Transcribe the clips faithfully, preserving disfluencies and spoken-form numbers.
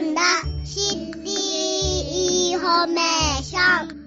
んだシティインフォメーション。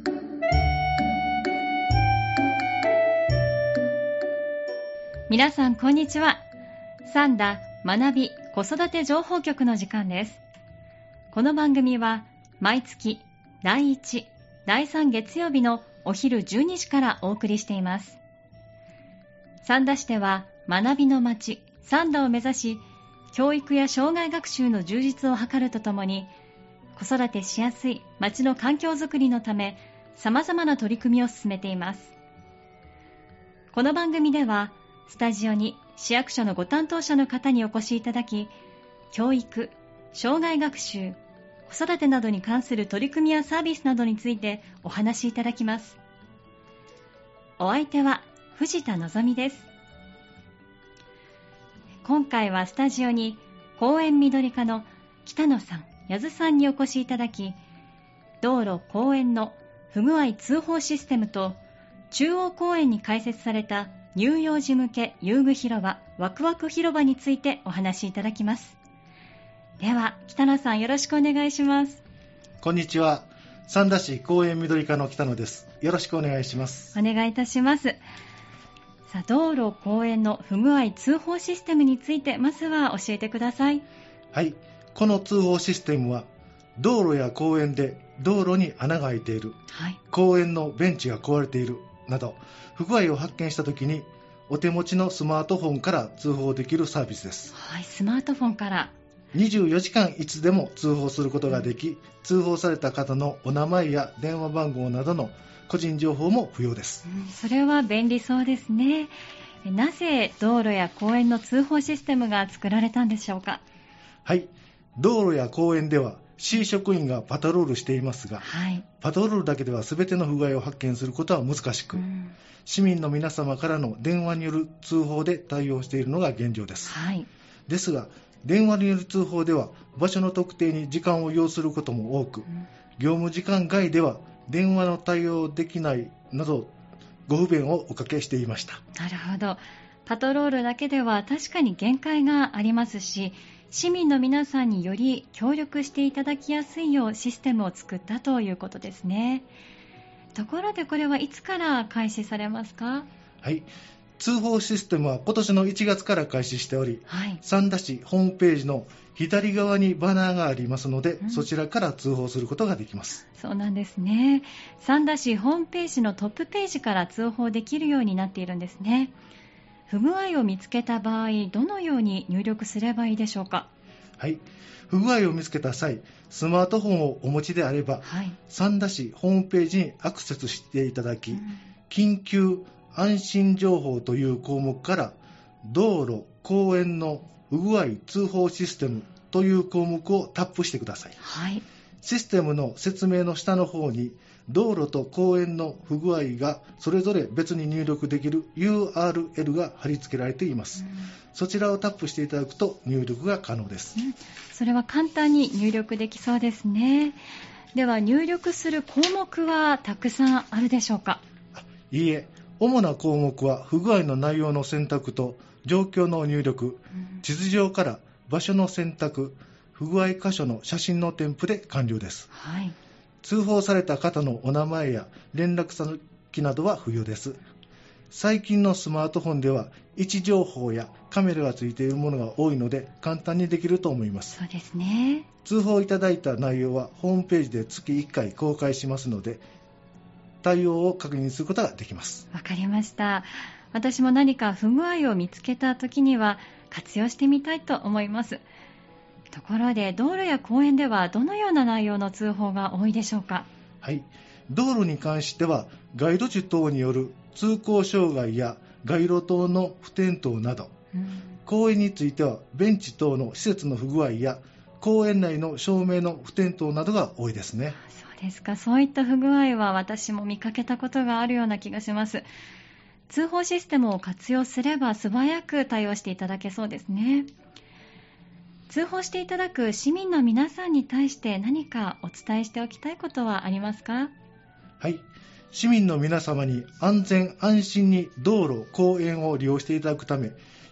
皆さんこんにちは。サンダ学び子育て情報局の時間です。この番組は毎月だいいち、だいさん月曜日のお昼じゅうにじからお送りしています。三田市では学びの街三田を目指し、教育や障害学習の充実を図るとともに、子育てしやすい街の環境づくりのため、様々な取り組みを進めています。この番組では、スタジオに市役所のご担当者の方にお越しいただき、教育、障害学習、子育てなどに関する取り組みやサービスなどについてお話しいただきます。お相手は藤田のぞみです。今回はスタジオに公園緑課の北野さん、矢津さんにお越しいただき、道路・公園の不具合通報システムと中央公園に開設された乳幼児向け遊具広場ワクワク広場についてお話しいただきます。では北野さん、よろしくお願いします。 こんにちは。三田市公園緑課の北野です。よろしくお願いします。 お願いいたします。さあ、道路・公園の不具合通報システムについてまずは教えてください。 はい、この通報システムは道路や公園で道路に穴が開いている、はい、公園のベンチが壊れているなど不具合を発見したときにお手持ちのスマートフォンから通報できるサービスです。 はい、スマートフォンからにじゅうよじかんいつでも通報することができ、うん、通報された方のお名前や電話番号などの個人情報も不要です。 うん、それは便利そうですね。なぜ道路や公園の通報システムが作られたんでしょうか。 はい、道路や公園では市職員がパトロールしていますが、はい、パトロールだけでは全ての不具合を発見することは難しく、うん、市民の皆様からの電話による通報で対応しているのが現状です。はい、ですが電話による通報では場所の特定に時間を要することも多く、うん、業務時間外では電話の対応できないなどご不便をおかけしていました。 なるほど。パトロールだけでは確かに限界がありますし、市民の皆さんにより協力していただきやすいようシステムを作ったということですね。ところでこれはいつから開始されますか。 はい、通報システムは今年のいちがつから開始しており、はい、三田市ホームページの左側にバナーがありますので、うん、そちらから通報することができます。 そうなんですね。三田市ホームページのトップページから通報できるようになっているんですね。不具合を見つけた場合、どのように入力すればいいでしょうか。 はい、不具合を見つけた際、スマートフォンをお持ちであれば、はい、三田市ホームページにアクセスしていただき、うん、緊急安心情報という項目から道路・公園の不具合通報システムという項目をタップしてください。はい、システムの説明の下の方に道路と公園の不具合がそれぞれ別に入力できる ユーアールエル が貼り付けられています。うん、そちらをタップしていただくと入力が可能です。うん、 それは簡単に入力できそうですね。では入力する項目はたくさんあるでしょうか。 いいえ、主な項目は不具合の内容の選択と状況の入力、うん、地図上から場所の選択、不具合箇所の写真の添付で完了です。はい、通報された方のお名前や連絡先などは不要です。最近のスマートフォンでは位置情報やカメラがついているものが多いので簡単にできると思います。 そうですね。 通報いただいた内容はホームページで月いっかい公開しますので、対応を確認することができます。 わかりました。私も何か不具合を見つけたときには活用してみたいと思います。ところで道路や公園ではどのような内容の通報が多いでしょうか。 はい、道路に関しては街路樹等による通行障害や街路灯の不点灯など、うん、公園についてはベンチ等の施設の不具合や公園内の照明の不点灯などが多いですね。 そうですか。そういった不具合は私も見かけたことがあるような気がします。通報システムを活用すれば素早く対応していただけそうですね。通報していただく市民の皆さんに対して何かお伝えしておきたいことはありますか。 はい、市民の皆様に安全安心に道路・公園を利用していただくため、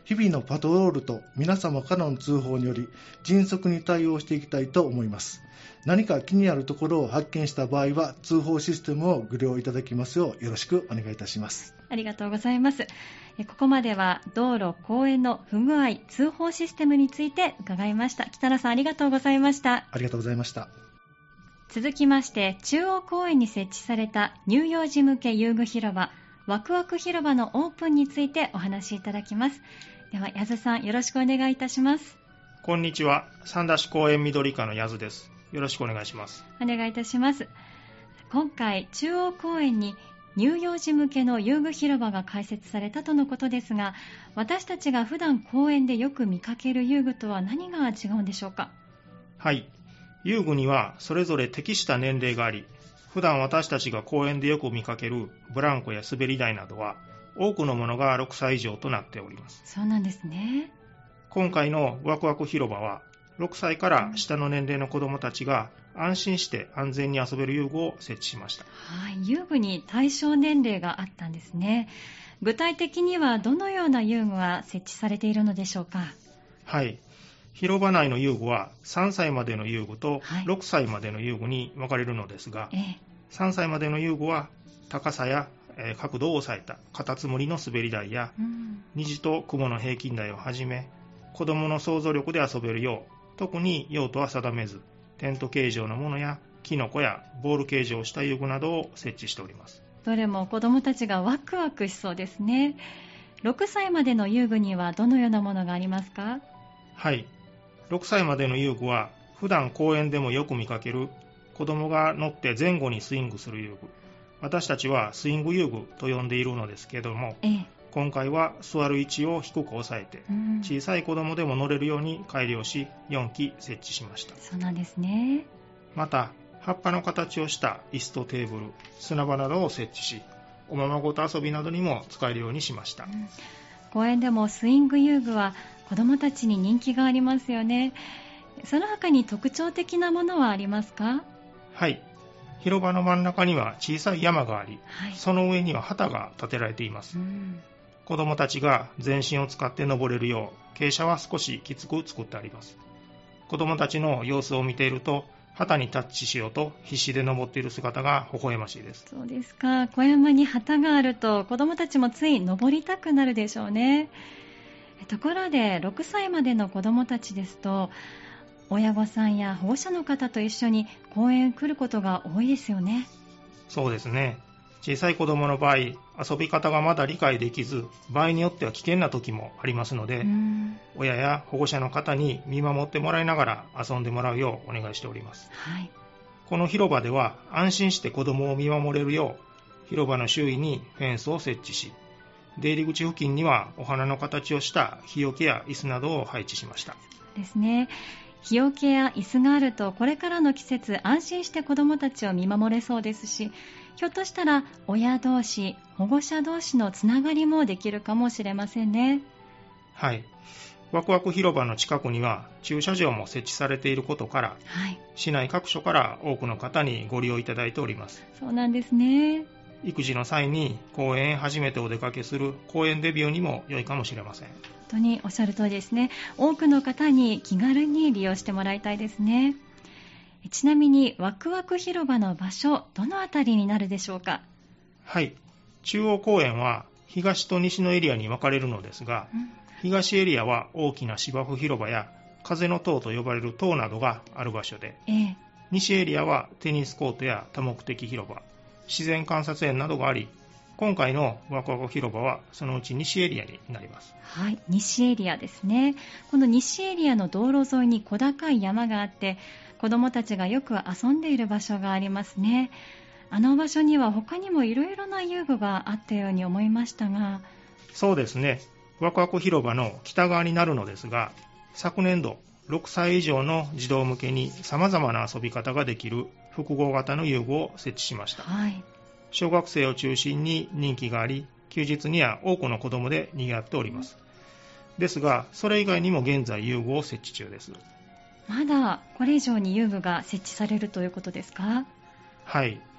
日々のパトロールと皆様からの通報により迅速に対応していきたいと思います。何か気になるところを発見した場合は通報システムをご利用いただきますようよろしくお願いいたします。 ありがとうございます。ここまでは道路・公園の不具合通報システムについて伺いました。北原さん、ありがとうございました。 ありがとうございました。 続きまして中央公園に設置された乳幼児向け遊具広場ワクワク広場のオープンについてお話しいただきます。では矢津さん、よろしくお願いいたします。 こんにちは、三田市公園緑課の矢津です。よろしくお願いします。 お願いいたします。今回中央公園に乳幼児向けの遊具広場が開設されたとのことですが、私たちが普段公園でよく見かける遊具とは何が違うんでしょうか？ はい、遊具にはそれぞれ適した年齢があり、普段私たちが公園でよく見かけるブランコや滑り台などは多くのものがろくさい以上となっております。 そうなんですね。 今回のワクワク広場はろくさいから下の年齢の子どもたちが安心して安全に遊べる遊具を設置しました。 はい、遊具に対象年齢があったんですね。具体的にはどのような遊具が設置されているのでしょうか？ はい、広場内の遊具はさんさいまでの遊具とろくさいまでの遊具に分かれるのですが、はい、さんさいまでの遊具は高さや角度を抑えたカタツムリの滑り台や、うん、虹と雲の平均台をはじめ、子どもの想像力で遊べるよう特に用途は定めずテント形状のものやキノコやボール形状をした遊具などを設置しております。 どれも子どもたちがワクワクしそうですね。ろくさいまでの遊具にはどのようなものがありますか？ はい、ろくさいまでの遊具は普段公園でもよく見かける子どもが乗って前後にスイングする遊具、私たちはスイング遊具と呼んでいるのですけども、ええ、今回は座る位置を低く抑えて、うん、小さい子どもでも乗れるように改良しよんき設置しました。 そうなんですね。 また葉っぱの形をした椅子とテーブル、砂場などを設置し、おままごと遊びなどにも使えるようにしました。うん、 公園でもスイング遊具は子どもたちに人気がありますよね。その他に特徴的なものはありますか？ はい、広場の真ん中には小さい山があり、はい、その上には旗が立てられています。うん、子どもたちが全身を使って登れるよう傾斜は少しきつく作ってあります。子どもたちの様子を見ていると旗にタッチしようと必死で登っている姿が微笑ましいです。 そうですか。小山に旗があると子どもたちもつい登りたくなるでしょうね。ところでろくさいまでの子どもたちですと親御さんや保護者の方と一緒に公園へ来ることが多いですよね。 そうですね。小さい子どもの場合、遊び方がまだ理解できず、場合によっては危険な時もありますので、親や保護者の方に見守ってもらいながら遊んでもらうようお願いしております。はい、この広場では安心して子どもを見守れるよう広場の周囲にフェンスを設置し、出入り口付近にはお花の形をした日よけや椅子などを配置しました。 そうですね。日よけや椅子があるとこれからの季節安心して子どもたちを見守れそうですし、ひょっとしたら親同士保護者同士のつながりもできるかもしれませんね。 はい、ワクワク広場の近くには駐車場も設置されていることから、はい、市内各所から多くの方にご利用いただいております。 そうなんですね。 育児の際に公園へ初めてお出かけする公園デビューにも良いかもしれません。 本当におっしゃる通りですね。多くの方に気軽に利用してもらいたいですね。ちなみにワクワク広場の場所、どのあたりになるでしょうか？ はい、中央公園は東と西のエリアに分かれるのですが、うん、東エリアは大きな芝生広場や風の塔と呼ばれる塔などがある場所で、ええ、西エリアはテニスコートや多目的広場、自然観察園などがあり、今回のワクワク広場はそのうち西エリアになります。 はい、西エリアですね。この西エリアの道路沿いに小高い山があって、子どもたちがよく遊んでいる場所がありますね。あの場所には他にもいろいろな遊具があったように思いましたが。 そうですね。ワクワク広場の北側になるのですが、昨年度ろくさい以上の児童向けに様々な遊び方ができる複合型の遊具を設置しました。はい、小学生を中心に人気があり、休日には多くの子どもで賑わっております。ですが、それ以外にも現在遊具を設置中です。 まだこれ以上に遊具が設置されるということですか？ はい。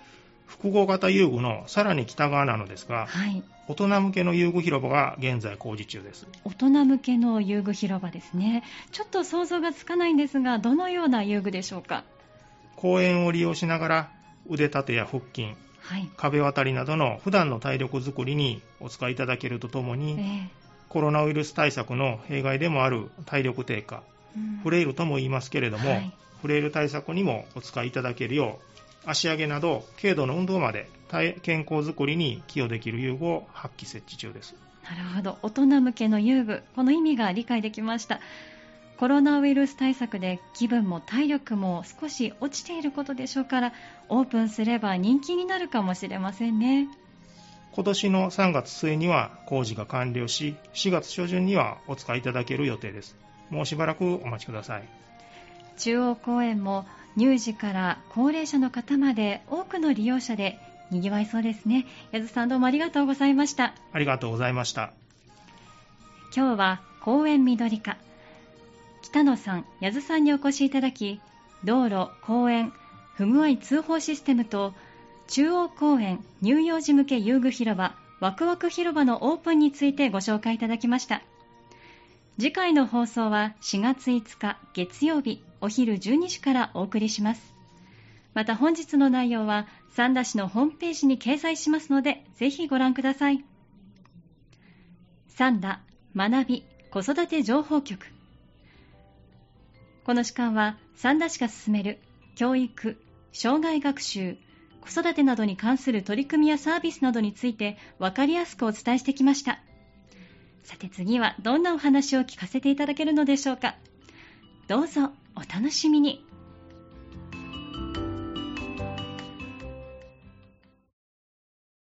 複合型遊具のさらに北側なのですが、はい、大人向けの遊具広場が現在工事中です。 大人向けの遊具広場ですね。ちょっと想像がつかないんですが、どのような遊具でしょうか？ 公園を利用しながら腕立てや腹筋、はい、壁渡りなどの普段の体力づくりにお使いいただけるとともに、えー、コロナウイルス対策の弊害でもある体力低下、うん、フレイルとも言いますけれども、はい、フレイル対策にもお使いいただけるよう、足上げなど軽度の運動まで健康づくりに寄与できる遊具を発揮設置中です。 なるほど、大人向けの遊具、この意味が理解できました。コロナウイルス対策で気分も体力も少し落ちていることでしょうから、オープンすれば人気になるかもしれませんね。 今年のさんがつ末には工事が完了し、しがつ初旬にはお使いいただける予定です。もうしばらくお待ちください。 中央公園も乳児から高齢者の方まで多くの利用者でにぎわいそうですね。矢津さん、どうもありがとうございました。 ありがとうございました。 今日は公園緑化、北野さん、矢津さんにお越しいただき、道路、公園、不具合通報システムと中央公園乳幼児向け遊具広場ワクワク広場のオープンについてご紹介いただきました。次回の放送はしがついつか月曜日お昼じゅうにじからお送りします。また本日の内容は三田市のホームページに掲載しますので、ぜひご覧ください。三田学び子育て情報局。この時間は三田市が進める教育、障害学習、子育てなどに関する取り組みやサービスなどについて分かりやすくお伝えしてきました。さて次はどんなお話を聞かせていただけるのでしょうか。どうぞお楽しみに。